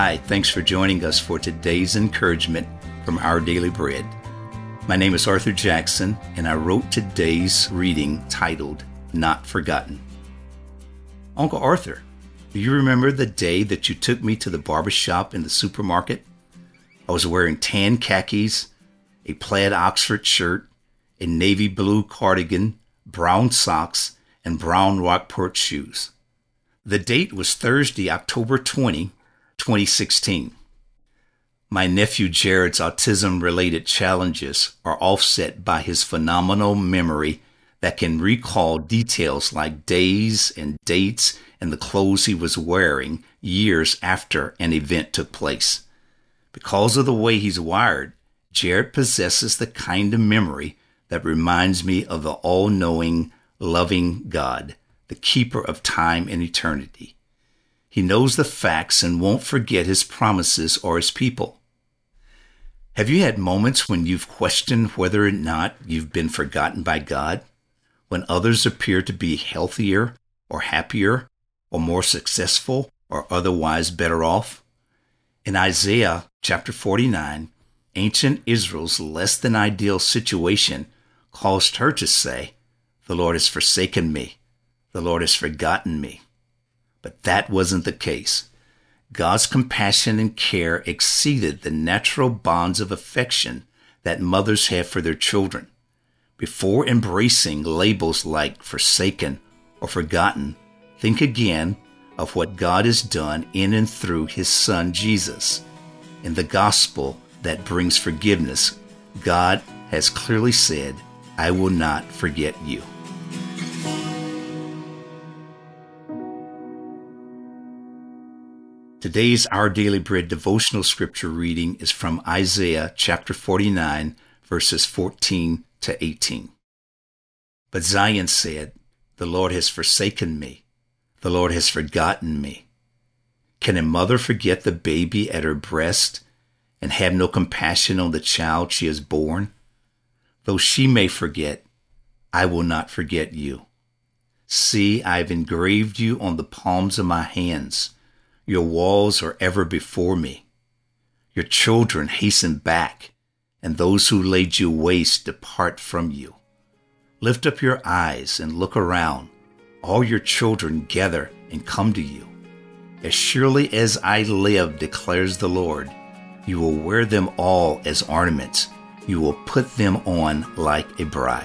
Hi, thanks for joining us for today's encouragement from Our Daily Bread. My name is Arthur Jackson, and I wrote today's reading titled, Not Forgotten. Uncle Arthur, do you remember the day that you took me to the barbershop in the supermarket? I was wearing tan khakis, a plaid Oxford shirt, a navy blue cardigan, brown socks, and brown Rockport shoes. The date was Thursday, October 20, 2016. My nephew Jared's autism-related challenges are offset by his phenomenal memory that can recall details like days and dates and the clothes he was wearing years after an event took place. Because of the way he's wired, Jared possesses the kind of memory that reminds me of the all-knowing, loving God, the keeper of time and eternity. He knows the facts and won't forget his promises or his people. Have you had moments when you've questioned whether or not you've been forgotten by God? When others appear to be healthier or happier or more successful or otherwise better off? In Isaiah chapter 49, ancient Israel's less than ideal situation caused her to say, "The Lord has forsaken me. The Lord has forgotten me." But that wasn't the case. God's compassion and care exceeded the natural bonds of affection that mothers have for their children. Before embracing labels like forsaken or forgotten, think again of what God has done in and through his son Jesus. In the gospel that brings forgiveness, God has clearly said, "I will not forget you." Today's Our Daily Bread devotional scripture reading is from Isaiah chapter 49, verses 14 to 18. But Zion said, "The Lord has forsaken me. The Lord has forgotten me." Can a mother forget the baby at her breast and have no compassion on the child she has born? Though she may forget, I will not forget you. See, I have engraved you on the palms of my hands. Your walls are ever before me. Your children hasten back, and those who laid you waste depart from you. Lift up your eyes and look around. All your children gather and come to you. As surely as I live, declares the Lord, you will wear them all as ornaments. You will put them on like a bride.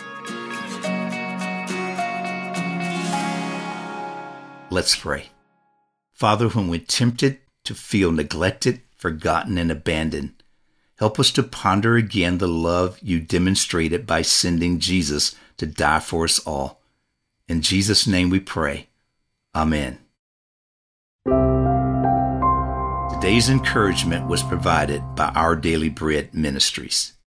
Let's pray. Father, when we're tempted to feel neglected, forgotten, and abandoned, help us to ponder again the love you demonstrated by sending Jesus to die for us all. In Jesus' name we pray. Amen. Today's encouragement was provided by Our Daily Bread Ministries.